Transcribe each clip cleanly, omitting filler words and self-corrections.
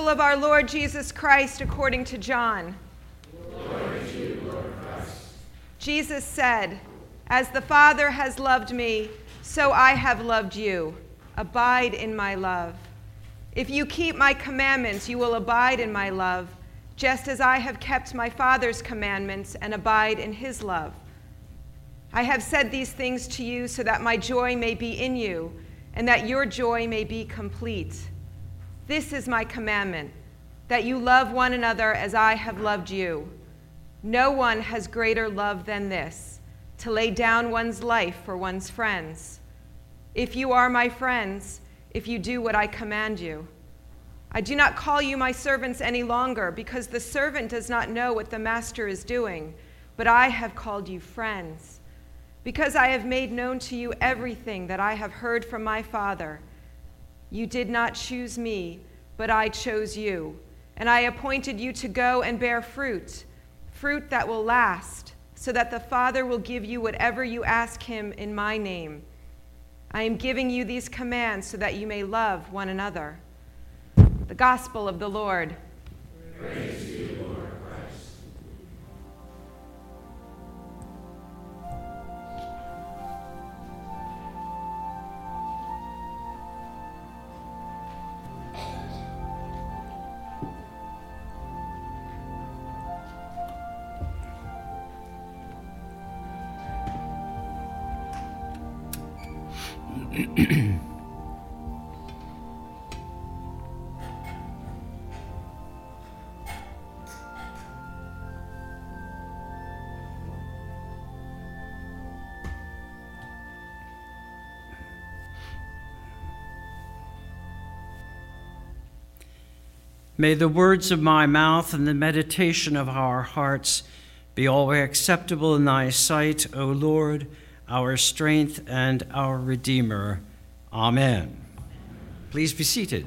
of our Lord Jesus Christ according to John. Glory to you, Lord Christ. Jesus said, "As the Father has loved me, so I have loved you. Abide in my love. If you keep my commandments, you will abide in my love, just as I have kept my Father's commandments and abide in his love. I have said these things to you so that my joy may be in you, and that your joy may be complete. This is my commandment, that you love one another as I have loved you. No one has greater love than this, to lay down one's life for one's friends. If you are my friends, if you do what I command you. I do not call you my servants any longer, because the servant does not know what the master is doing, but I have called you friends, because I have made known to you everything that I have heard from my Father. You did not choose me, but I chose you, and I appointed you to go and bear fruit, fruit that will last, so that the Father will give you whatever you ask him in my name. I am giving you these commands so that you may love one another." The Gospel of the Lord. Praise to you, Lord Christ. May the words of my mouth and the meditation of our hearts be always acceptable in thy sight, O Lord, our strength and our Redeemer. Amen. Please be seated.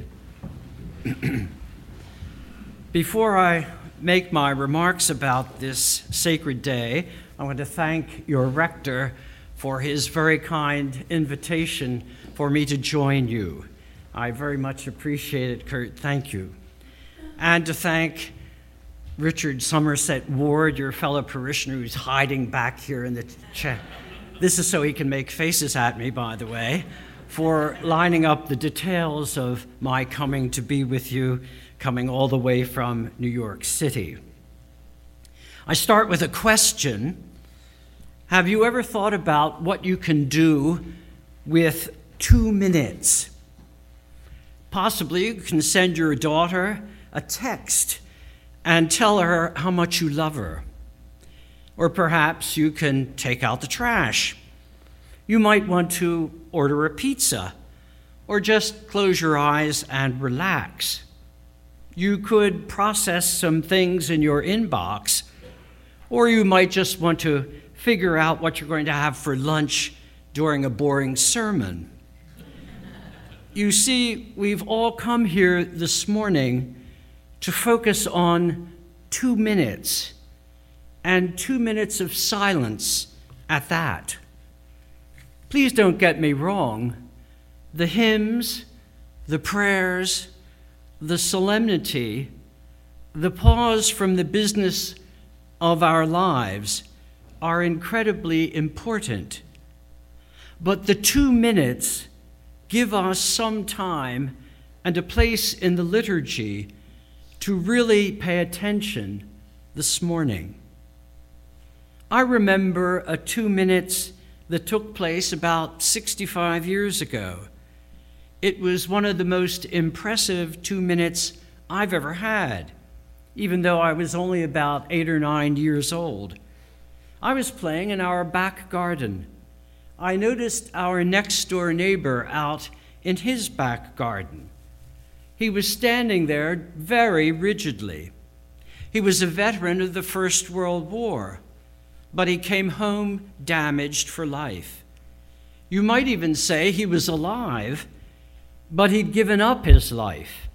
Before I make my remarks about this sacred day, I want to thank your rector for his very kind invitation for me to join you. I very much appreciate it, Kurt. Thank you. And to thank Richard Somerset Ward, your fellow parishioner who's hiding back here in the chair. This is so he can make faces at me, by the way, for lining up the details of my coming to be with you, coming all the way from New York City. I start with a question. Have you ever thought about what you can do with 2 minutes? Possibly you can send your daughter a text and tell her how much you love her. Or perhaps you can take out the trash. You might want to order a pizza, or just close your eyes and relax. You could process some things in your inbox, or you might just want to figure out what you're going to have for lunch during a boring sermon. You see, we've all come here this morning to focus on 2 minutes, and 2 minutes of silence at that. Please don't get me wrong. The hymns, the prayers, the solemnity, the pause from the business of our lives are incredibly important. But the 2 minutes give us some time and a place in the liturgy to really pay attention this morning. I remember a 2 minutes that took place about 65 years ago. It was one of the most impressive 2 minutes I've ever had, even though I was only about 8 or 9 years old. I was playing in our back garden. I noticed our next-door neighbor out in his back garden. He was standing there very rigidly. He was a veteran of the First World War, but he came home damaged for life. You might even say he was alive, but he'd given up his life.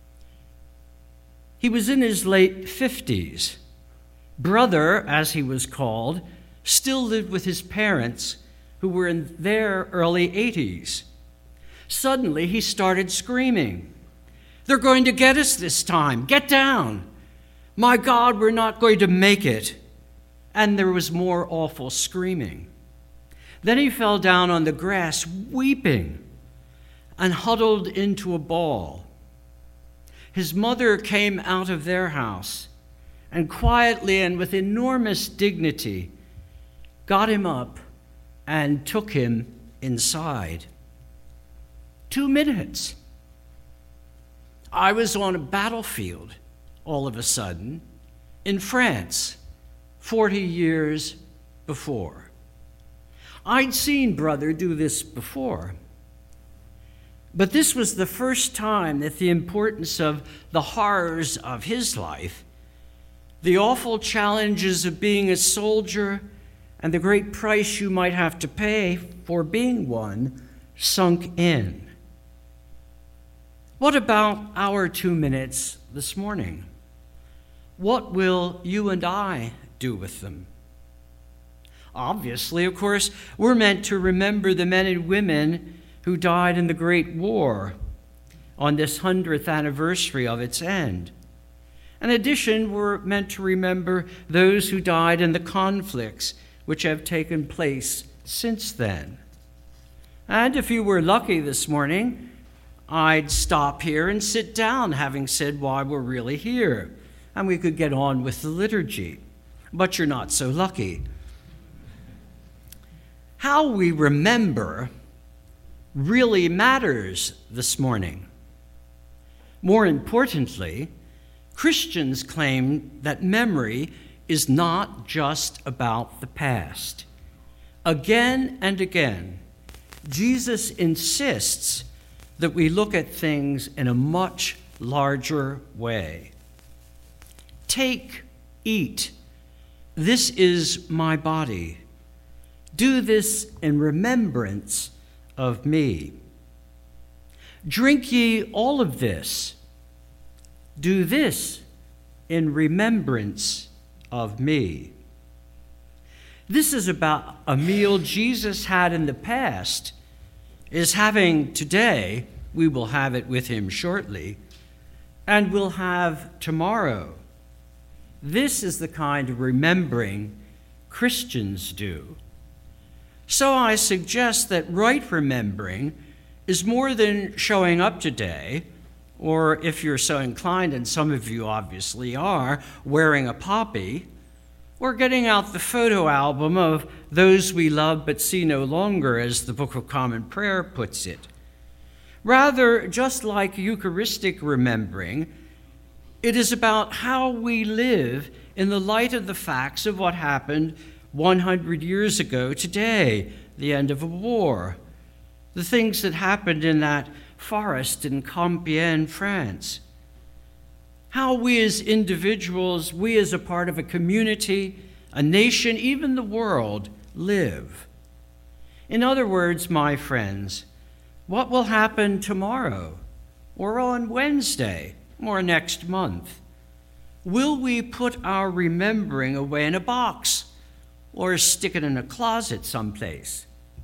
He was in his late 50s. Brother, as he was called, still lived with his parents, who were in their early 80s. Suddenly, he started screaming. They're going to get us this time. Get down. My God, we're not going to make it. And there was more awful screaming. Then he fell down on the grass, weeping, and huddled into a ball. His mother came out of their house and quietly and with enormous dignity got him up and took him inside. 2 minutes. I was on a battlefield all of a sudden in France 40 years before. I'd seen Brother do this before, but this was the first time that the importance of the horrors of his life, the awful challenges of being a soldier, and the great price you might have to pay for being one, sunk in. What about our 2 minutes this morning? What will you and I do with them? Obviously, of course, we're meant to remember the men and women who died in the Great War on this 100th anniversary of its end. In addition, we're meant to remember those who died in the conflicts which have taken place since then. And if you were lucky this morning, I'd stop here and sit down, having said why we're really here, and we could get on with the liturgy. But you're not so lucky. How we remember really matters this morning. More importantly, Christians claim that memory is not just about the past. Again and again, Jesus insists that we look at things in a much larger way. Take, eat. This is my body. Do this in remembrance of me. Drink ye all of this. Do this in remembrance of me. This is about a meal Jesus had in the past, is having today. We will have it with him shortly, and we'll have tomorrow. This is the kind of remembering Christians do. So I suggest that right remembering is more than showing up today, or if you're so inclined, and some of you obviously are, wearing a poppy, or getting out the photo album of those we love but see no longer, as the Book of Common Prayer puts it. Rather, just like Eucharistic remembering, it is about how we live in the light of the facts of what happened 100 years ago today, the end of a war, the things that happened in that forest in Compiègne, France. How we as individuals, we as a part of a community, a nation, even the world, live. In other words, my friends, what will happen tomorrow, or on Wednesday, or next month? Will we put our remembering away in a box, or stick it in a closet someplace?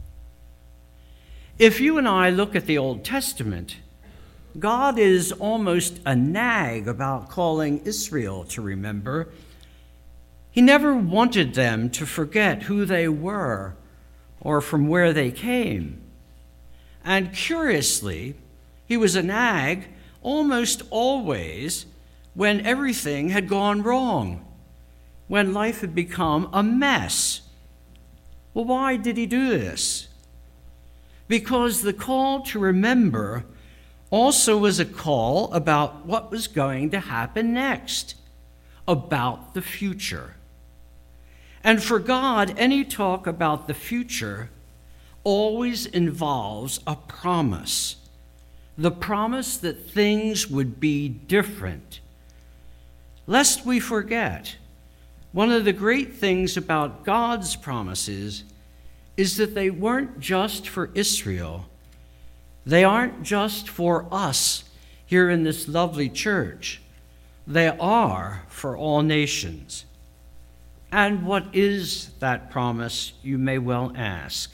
If you and I look at the Old Testament, God is almost a nag about calling Israel to remember. He never wanted them to forget who they were or from where they came. And curiously, he was a nag almost always when everything had gone wrong, when life had become a mess. Well, why did he do this? Because the call to remember also was a call about what was going to happen next, about the future. And for God, any talk about the future always involves a promise, the promise that things would be different. Lest we forget, one of the great things about God's promises is that they weren't just for Israel. They aren't just for us here in this lovely church. They are for all nations. And what is that promise, you may well ask?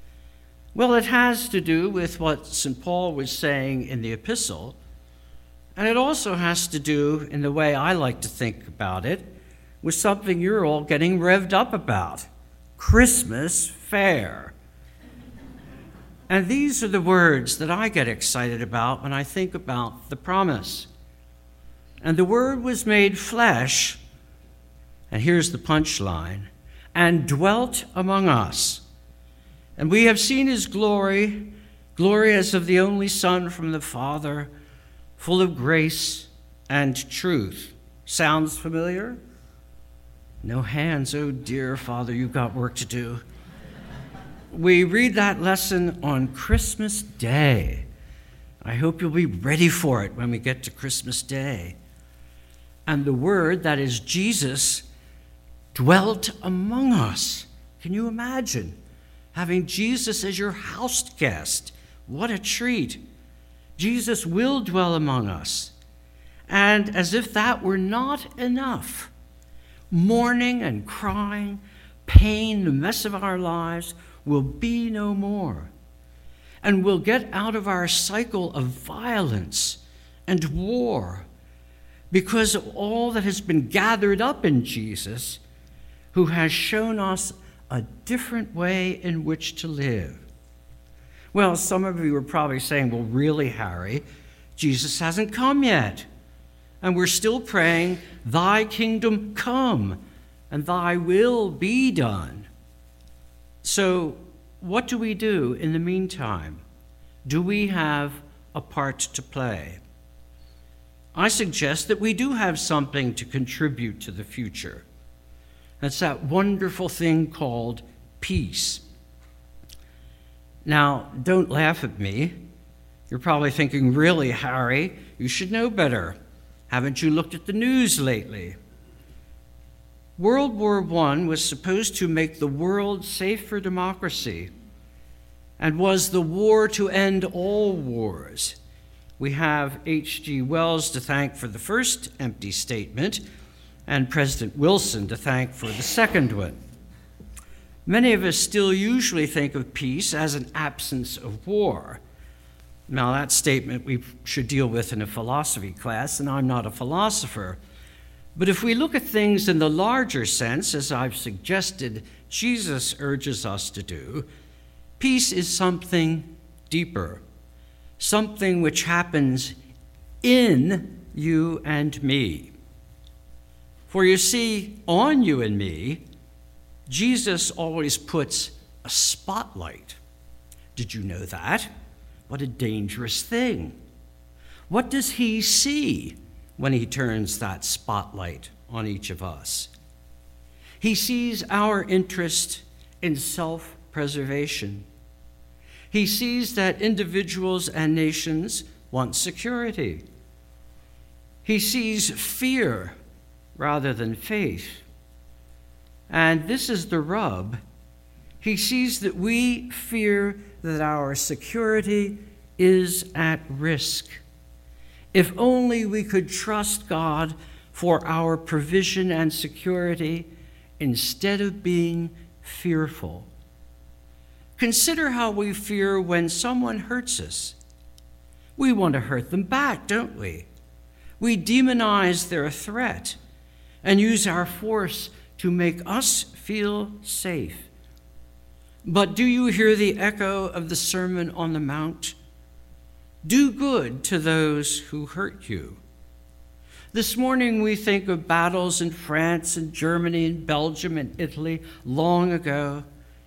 Well, it has to do with what St. Paul was saying in the epistle, And it also has to do, in the way I like to think about it, with something you're all getting revved up about: Christmas fair. And these are the words that I get excited about when I think about the promise. And the Word was made flesh, and here's the punchline, and dwelt among us. And we have seen his glory, glory as of the only Son from the Father, full of grace and truth. Sounds familiar? No hands. Oh dear, Father, you've got work to do. We read that lesson on Christmas Day. I hope you'll be ready for it when we get to Christmas Day. And the Word, that is Jesus, dwelt among us. Can you imagine having Jesus as your house guest? What a treat. Jesus will dwell among us. And as if that were not enough, mourning and crying, pain, the mess of our lives will be no more. And we'll get out of our cycle of violence and war because of all that has been gathered up in Jesus, who has shown us a different way in which to live. Well, some of you are probably saying, well, really, Harry, Jesus hasn't come yet. And we're still praying, thy kingdom come and thy will be done. So what do we do in the meantime? Do we have a part to play? I suggest that we do have something to contribute to the future. That's that wonderful thing called peace. Now, don't laugh at me. You're probably thinking, really, Harry, you should know better. Haven't you looked at the news lately? World War I was supposed to make the world safe for democracy and was the war to end all wars. We have H.G. Wells to thank for the first empty statement and President Wilson to thank for the second one. Many of us still usually think of peace as an absence of war. Now, that statement we should deal with in a philosophy class, and I'm not a philosopher. But if we look at things in the larger sense, as I've suggested Jesus urges us to do, peace is something deeper, something which happens in you and me. For you see, on you and me, Jesus always puts a spotlight. Did you know that? What a dangerous thing. What does he see when he turns that spotlight on each of us? He sees our interest in self-preservation. He sees that individuals and nations want security. He sees fear rather than faith. And this is the rub. He sees that we fear that our security is at risk. If only we could trust God for our provision and security instead of being fearful. Consider how we fear when someone hurts us. We want to hurt them back, don't we? We demonize their threat and use our force to make us feel safe. But do you hear the echo of the Sermon on the Mount? Do good to those who hurt you. This morning we think of battles in France and Germany and Belgium and Italy long ago.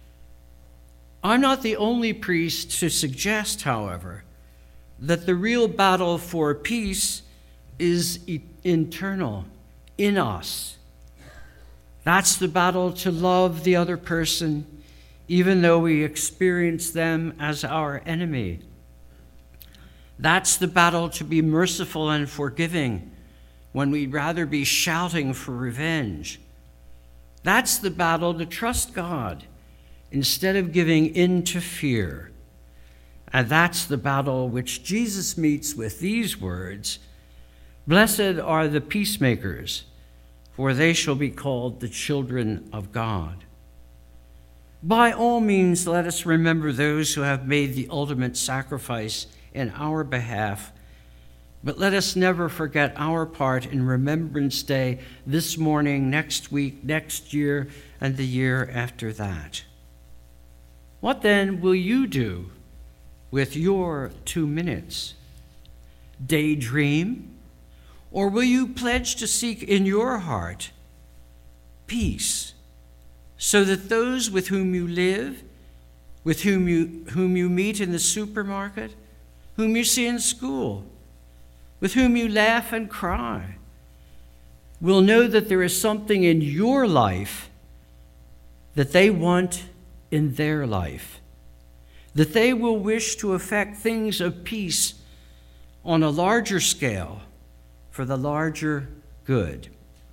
I'm not the only priest to suggest, however, that the real battle for peace is internal, in us. That's the battle to love the other person, even though we experience them as our enemy. That's the battle to be merciful and forgiving when we'd rather be shouting for revenge. That's the battle to trust God instead of giving in to fear. And that's the battle which Jesus meets with these words, "Blessed are the peacemakers, for they shall be called the children of God." By all means, let us remember those who have made the ultimate sacrifice in our behalf, But let us never forget our part in Remembrance Day this morning, next week, next year, and the year after that. What then will you do with your 2 minutes? Daydream? Or will you pledge to seek in your heart peace, so that those with whom you live, with whom you meet in the supermarket, whom you see in school, with whom you laugh and cry, will know that there is something in your life that they want in their life, that they will wish to effect things of peace on a larger scale for the larger good.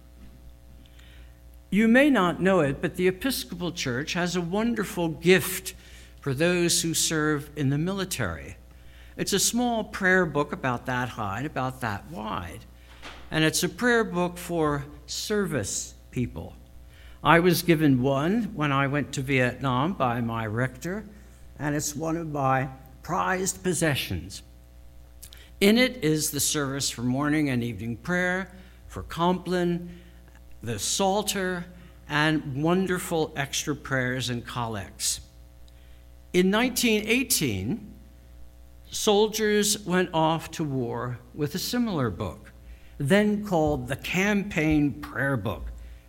You may not know it, but the Episcopal Church has a wonderful gift for those who serve in the military. It's a small prayer book about that high and about that wide, and it's a prayer book for service people. I was given one when I went to Vietnam by my rector, and it's one of my prized possessions. In it is the service for morning and evening prayer, for Compline, the Psalter, and wonderful extra prayers and collects. In 1918, soldiers went off to war with a similar book, then called the Campaign Prayer Book,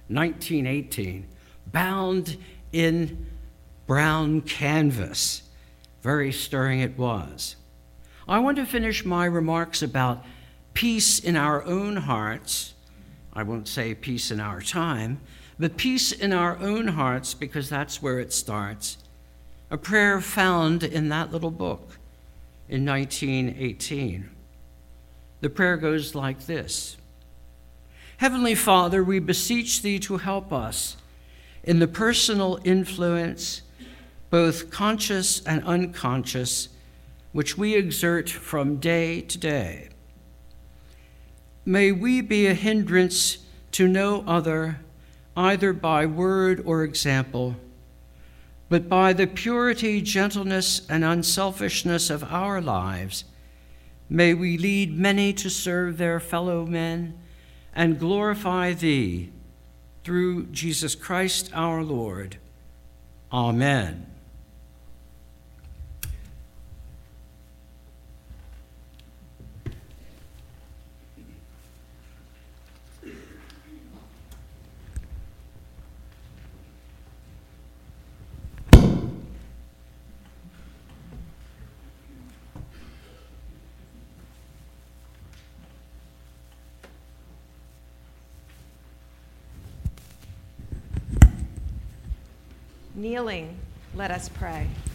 1918, bound in brown canvas. Very stirring it was. I want to finish my remarks about peace in our own hearts. I won't say peace in our time, but peace in our own hearts, because that's where it starts. A prayer found in that little book in 1918. The prayer goes like this: Heavenly Father, we beseech thee to help us in the personal influence, both conscious and unconscious, which we exert from day to day. May we be a hindrance to no other, either by word or example, but by the purity, gentleness, and unselfishness of our lives, may we lead many to serve their fellow men and glorify thee through Jesus Christ our Lord. Amen. Kneeling, let us pray.